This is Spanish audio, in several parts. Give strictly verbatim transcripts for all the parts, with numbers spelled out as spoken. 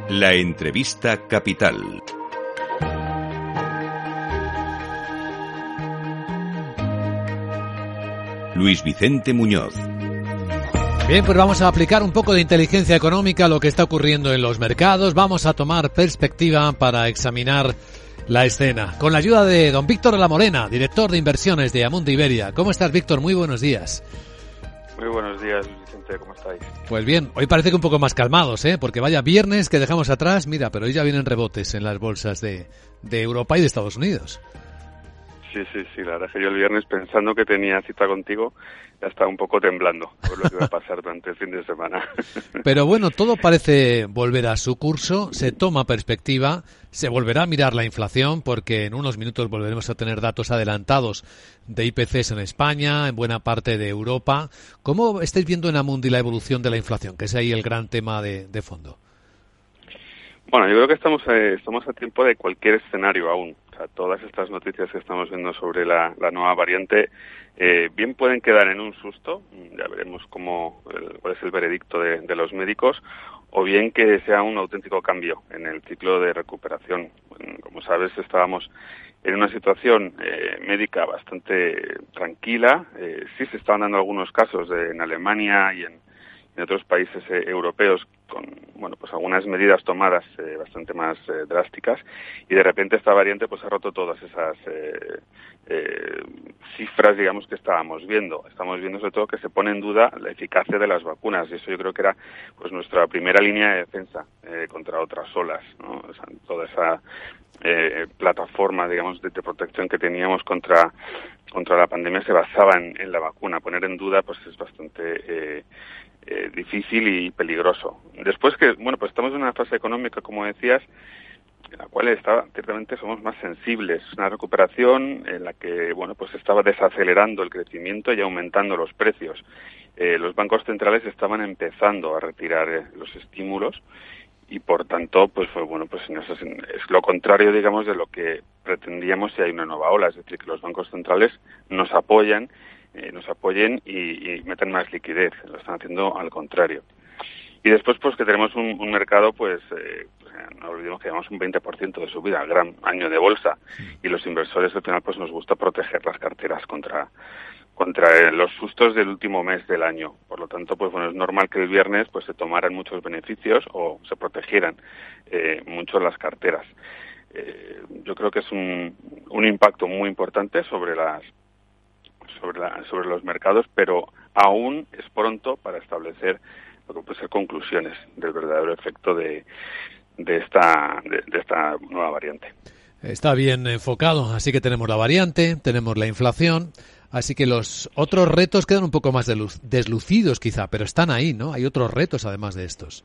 La entrevista capital. Luis Vicente Muñoz. Bien, pues vamos a aplicar un poco de inteligencia económica a lo que está ocurriendo en los mercados. Vamos a tomar perspectiva para examinar la escena. Con la ayuda de don Víctor de la Morena, director de inversiones de Amundi Iberia. ¿Cómo estás, Víctor? Muy buenos días. Muy buenos días, Luis Vicente. ¿Cómo estáis? Pues bien, hoy parece que un poco más calmados, ¿eh? Porque vaya viernes que dejamos atrás. Mira, pero hoy ya vienen rebotes en las bolsas de, de Europa y de Estados Unidos. Sí, sí, sí. La verdad es que yo el viernes, pensando que tenía cita contigo, ya estaba un poco temblando por lo que va a pasar durante el fin de semana. Pero bueno, todo parece volver a su curso, se toma perspectiva, se volverá a mirar la inflación, porque en unos minutos volveremos a tener datos adelantados de I P Cs en España, en buena parte de Europa. ¿Cómo estáis viendo en Amundi la evolución de la inflación, que es ahí el gran tema de, de fondo? Bueno, yo creo que estamos, eh, estamos a tiempo de cualquier escenario aún. O sea, todas estas noticias que estamos viendo sobre la, la nueva variante, eh, bien pueden quedar en un susto, ya veremos cómo, el, cuál es el veredicto de, de los médicos, o bien que sea un auténtico cambio en el ciclo de recuperación. Como sabes, estábamos en una situación eh, médica bastante tranquila. Eh, sí se estaban dando algunos casos de, en Alemania y en, en otros países eh, europeos con, bueno, pues algunas medidas tomadas eh, bastante más eh, drásticas, y de repente esta variante pues ha roto todas esas eh, eh, cifras, digamos, que estábamos viendo. Estamos viendo sobre todo que se pone en duda la eficacia de las vacunas, y eso yo creo que era pues nuestra primera línea de defensa eh, contra otras olas, ¿no? O sea, toda esa eh, plataforma, digamos, de, de protección que teníamos contra contra la pandemia se basaba en, en la vacuna. Poner en duda pues es bastante eh, eh, difícil y peligroso. Después que, bueno, pues estamos en una fase económica, como decías, en la cual está, ciertamente somos más sensibles. Una recuperación en la que, bueno, pues estaba desacelerando el crecimiento y aumentando los precios. Eh, los bancos centrales estaban empezando a retirar eh, los estímulos, y por tanto, pues fue bueno, pues en eso es, es lo contrario, digamos, de lo que pretendíamos si hay una nueva ola, es decir, que los bancos centrales nos apoyan, eh, nos apoyen y, y meten más liquidez. Lo están haciendo al contrario. Y después, pues que tenemos un, un mercado, pues, eh, pues no olvidemos que llevamos un veinte por ciento de subida, gran año de bolsa, y los inversores al final pues nos gusta proteger las carteras contra contra los sustos del último mes del año. Por lo tanto, pues bueno, es normal que el viernes pues se tomaran muchos beneficios o se protegieran eh, mucho las carteras. Eh, yo creo que es un, un impacto muy importante sobre las sobre la, sobre los mercados, pero aún es pronto para establecer lo que puede ser conclusiones del verdadero efecto de de esta de, de esta nueva variante. Está bien enfocado, así que tenemos la variante, tenemos la inflación. Así que los otros retos quedan un poco más deslucidos quizá, pero están ahí, ¿no? Hay otros retos además de estos.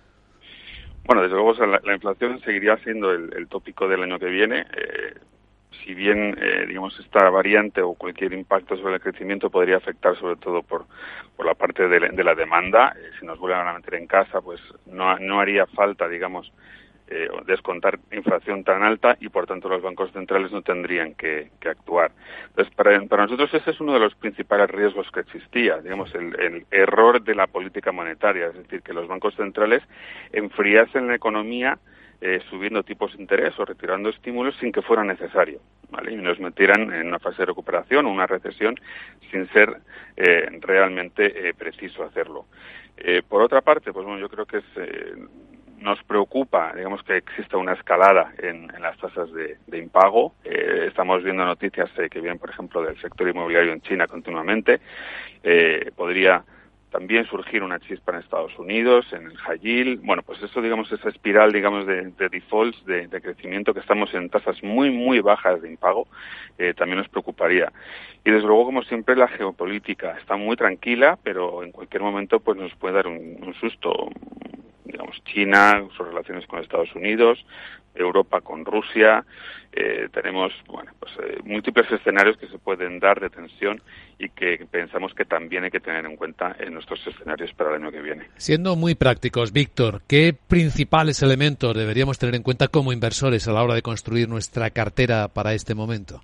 Bueno, desde luego la, la inflación seguiría siendo el, el tópico del año que viene. Eh, si bien, eh, digamos, esta variante o cualquier impacto sobre el crecimiento podría afectar sobre todo por, por la parte de la, de la demanda, eh, si nos vuelven a meter en casa, pues no, no haría falta, digamos, Eh, descontar inflación tan alta, y por tanto los bancos centrales no tendrían que, que actuar. Entonces, para, para nosotros ese es uno de los principales riesgos que existía, digamos, el, el error de la política monetaria, es decir, que los bancos centrales enfriasen la economía eh, subiendo tipos de interés o retirando estímulos sin que fuera necesario, ¿vale? Y nos metieran en una fase de recuperación o una recesión sin ser eh, realmente eh, preciso hacerlo. Eh, por otra parte, pues bueno, yo creo que es eh, nos preocupa, digamos, que exista una escalada en, en las tasas de, de impago. Eh, estamos viendo noticias eh, que vienen, por ejemplo, del sector inmobiliario en China continuamente. Eh, podría también surgir una chispa en Estados Unidos, en el high yield. Bueno, pues eso, digamos, esa espiral, digamos, de, de defaults, de, de crecimiento, que estamos en tasas muy, muy bajas de impago, eh, también nos preocuparía. Y desde luego, como siempre, la geopolítica está muy tranquila, pero en cualquier momento pues nos puede dar un, un susto. Digamos, China, sus relaciones con Estados Unidos, Europa con Rusia, eh, tenemos, bueno, pues eh, múltiples escenarios que se pueden dar de tensión y que pensamos que también hay que tener en cuenta en nuestros escenarios para el año que viene. Siendo muy prácticos, Víctor, ¿qué principales elementos deberíamos tener en cuenta como inversores a la hora de construir nuestra cartera para este momento?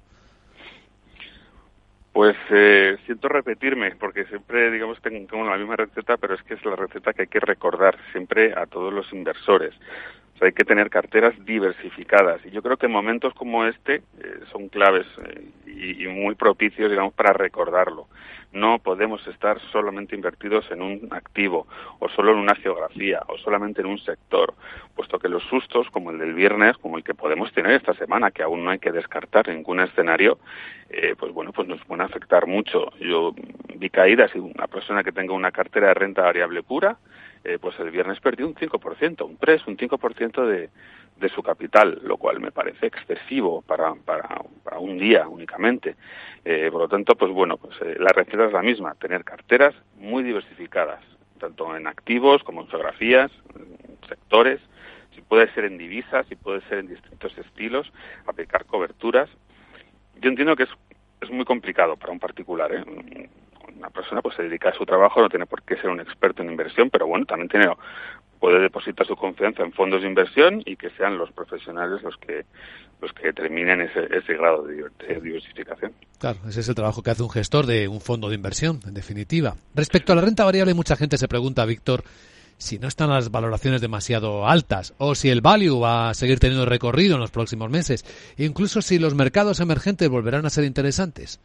Pues eh, siento repetirme, porque siempre, digamos, tengo la misma receta, pero es que es la receta que hay que recordar siempre a todos los inversores. O sea, hay que tener carteras diversificadas. Y yo creo que momentos como este eh, son claves eh, y, y muy propicios, digamos, para recordarlo. No podemos estar solamente invertidos en un activo, o solo en una geografía, o solamente en un sector, puesto que los sustos, como el del viernes, como el que podemos tener esta semana, que aún no hay que descartar ningún escenario, eh, pues bueno, pues nos pueden afectar mucho. Yo vi caídas y una persona que tenga una cartera de renta variable pura, eh, pues el viernes perdió un cinco por ciento, un tres, un cinco por ciento de, de su capital, lo cual me parece excesivo para, para, para un día únicamente. Eh, por lo tanto, pues bueno, pues eh, la receta es la misma, tener carteras muy diversificadas, tanto en activos como en geografías, en sectores, si puede ser en divisas, si puede ser en distintos estilos, aplicar coberturas. Yo entiendo que es, es muy complicado para un particular, ¿eh? Una persona pues se dedica a su trabajo, no tiene por qué ser un experto en inversión, pero bueno, también tiene, puede depositar su confianza en fondos de inversión y que sean los profesionales los que los que determinen ese, ese grado de, de diversificación. Claro, ese es el trabajo que hace un gestor de un fondo de inversión, en definitiva. Respecto a la renta variable, mucha gente se pregunta, Víctor, si no están las valoraciones demasiado altas o si el value va a seguir teniendo recorrido en los próximos meses, incluso si los mercados emergentes volverán a ser interesantes.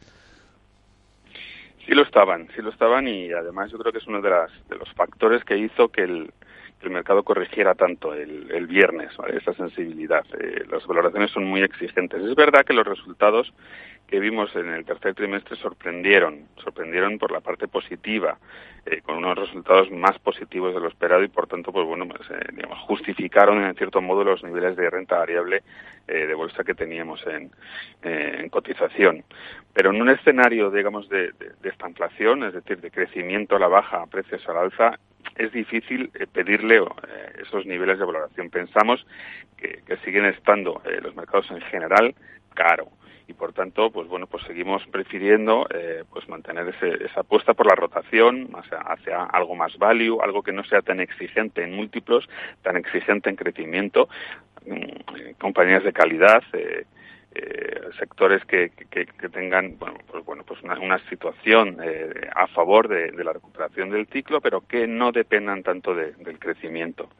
Sí lo estaban, sí lo estaban y además yo creo que es uno de, las, de los factores que hizo que el, que el mercado corrigiera tanto el, el viernes, ¿vale? Esa sensibilidad. Eh, las valoraciones son muy exigentes. Es verdad que los resultados que vimos en el tercer trimestre sorprendieron, sorprendieron por la parte positiva, eh, con unos resultados más positivos de lo esperado y por tanto, pues bueno, pues, eh, digamos, justificaron en cierto modo los niveles de renta variable eh, de bolsa que teníamos en, eh, en cotización. Pero en un escenario, digamos, de, de, de esta inflación, es decir, de crecimiento a la baja, precios al alza, es difícil eh, pedirle eh, esos niveles de valoración. Pensamos que, que siguen estando eh, los mercados en general caro. Y por tanto, pues bueno, pues seguimos prefiriendo eh, pues mantener ese, esa apuesta por la rotación hacia, hacia algo más value, algo que no sea tan exigente en múltiplos, tan exigente en crecimiento, eh, compañías de calidad, eh, eh, sectores que, que, que tengan bueno pues bueno pues una, una situación eh, a favor de, de la recuperación del ciclo, pero que no dependan tanto de, del crecimiento.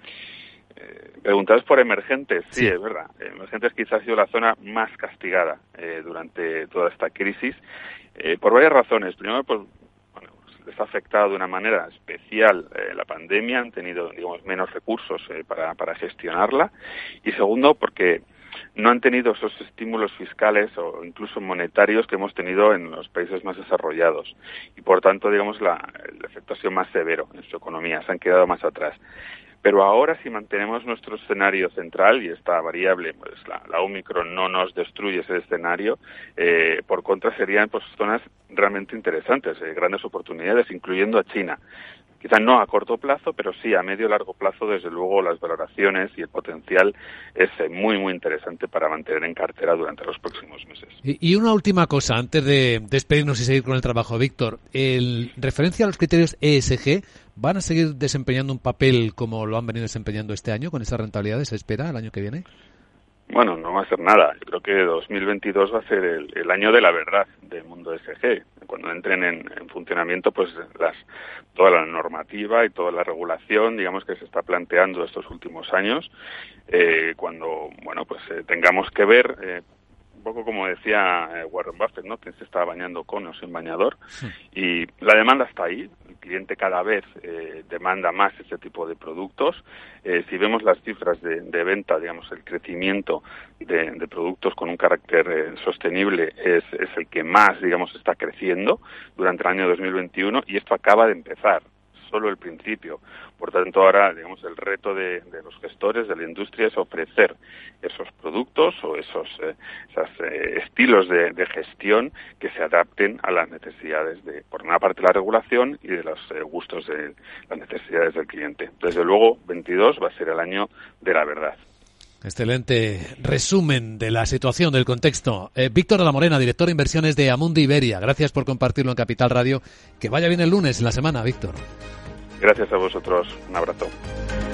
Eh, preguntadas por emergentes, sí, sí, es verdad. Emergentes quizás ha sido la zona más castigada eh, durante toda esta crisis, eh, por varias razones. Primero, pues, bueno, pues les ha afectado de una manera especial eh, la pandemia, han tenido, digamos, menos recursos eh, para, para gestionarla. Y segundo, porque no han tenido esos estímulos fiscales o incluso monetarios que hemos tenido en los países más desarrollados. Y por tanto, digamos, la, el efecto ha sido más severo en su economía, se han quedado más atrás. Pero ahora, si mantenemos nuestro escenario central y esta variable, pues la, la Omicron no nos destruye ese escenario, eh, por contra serían pues zonas realmente interesantes, eh, grandes oportunidades, incluyendo a China. Quizá no a corto plazo, pero sí a medio y largo plazo, desde luego, las valoraciones y el potencial es eh, muy, muy interesante para mantener en cartera durante los próximos meses. Y, y una última cosa, antes de despedirnos y seguir con el trabajo, Víctor. En referencia a los criterios E S G, ¿van a seguir desempeñando un papel como lo han venido desempeñando este año, con esas rentabilidades? ¿Se espera el año que viene? Bueno, no va a ser nada. Yo creo que dos mil veintidós va a ser el, el año de la verdad del mundo E S G. Cuando entren en, en funcionamiento, pues las toda la normativa y toda la regulación, digamos, que se está planteando estos últimos años, eh, cuando, bueno, pues eh, tengamos que ver, eh, un poco como decía eh, Warren Buffett, ¿no? Que se está bañando con o sin bañador, sí. Y la demanda está ahí. El cliente cada vez eh, demanda más ese tipo de productos. Eh, si vemos las cifras de, de venta, digamos, el crecimiento de, de productos con un carácter eh, sostenible es, es el que más, digamos, está creciendo durante el año dos mil veintiuno y esto acaba de empezar. Solo el principio. Por tanto, ahora, digamos, el reto de, de los gestores de la industria es ofrecer esos productos o esos, eh, esos eh, estilos de, de gestión que se adapten a las necesidades de, por una parte, la regulación y de los eh, gustos de las necesidades del cliente. Desde luego, veintidós va a ser el año de la verdad. Excelente resumen de la situación, del contexto. Eh, Víctor de la Morena, director de inversiones de Amundi Iberia. Gracias por compartirlo en Capital Radio. Que vaya bien el lunes en la semana, Víctor. Gracias a vosotros. Un abrazo.